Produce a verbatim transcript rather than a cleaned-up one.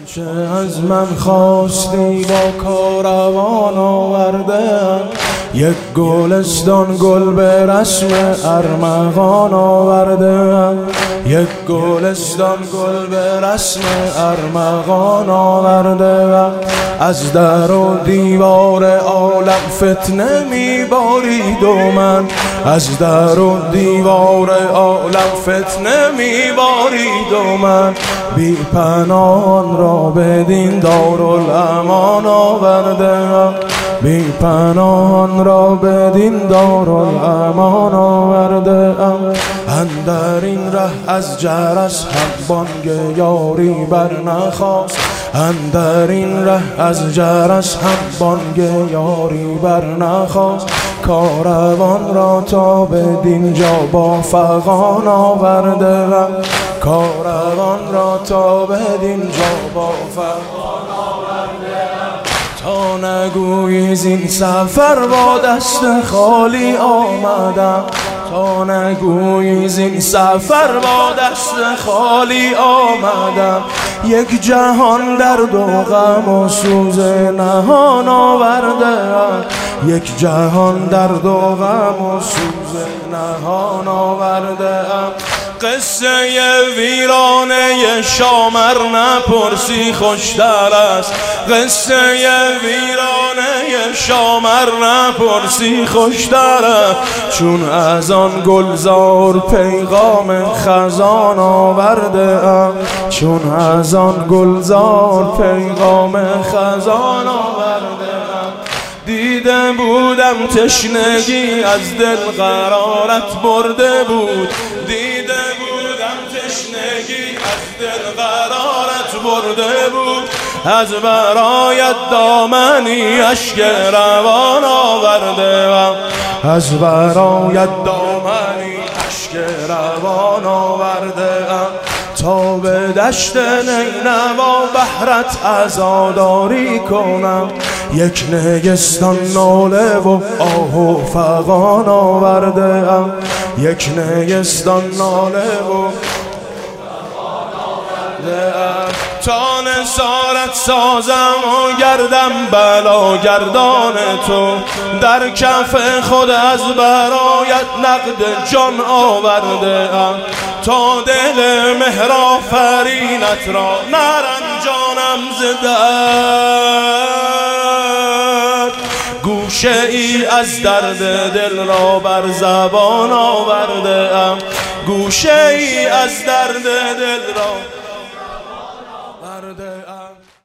چه از من خواستی با کاروان آوردم، یک گلستان گل به رسم ارمغان آوردم، یک گلستان گل به رسم ارمغان آوردم. از در و دیوار عالم فتنه میبارید و من، از در و دیوار عالم فتنه میبارید و من، بی پناهان را بدین دارالامان آوردم، بی پناهان را بدین دارالامان آوردم. اندر این ره از جرس هم بانگ یاری برنخاست، اندر این ره از جرس هم بانگ یاری برنخاست. کاروان را تا بدین جا با فغان آوردم، کاروان را تا بدین جا با فغان آوردم. تا نگویی زین سفر با دست خالی آمدم، تا نگویی زین سفر با دست خالی آمدم. یک جهان درد و غم و سوز نهان آوردم، یک جهان درد و غم و سوز نهان آوردم. قصه ویرانه شامر نپرسی خوشتر است، قصه ویرانه شامر نپرسی خوشتر است. چون از آن گلزار پیغام خزان آورده ام، چون از آن گلزار پیغام خزان آورده ام. دیده بودم تشنگی از دل قرارت برده بود، دیده بودم تشنگی از دل قرارت برده بود. از برایت دامنی اشک روان آوردم، از برایت دامنی اشک روان آوردم. تا به دشت نینوا بهرت عزاداری کنم، یک نیستان ناله و آه و فغان آورده ام، یک نیستان ناله و فغان آورده ام. تا نثارت سازم و گردم بلا گردان تو، در کف خود از برایت نقد جان آورده ام. تا دل مهرآفرینت را نرنجانم ز درد، گوشه ای از درد دل را بر زبان آورده ام، گوشه ای از درد دل را بر زبان آورده ام.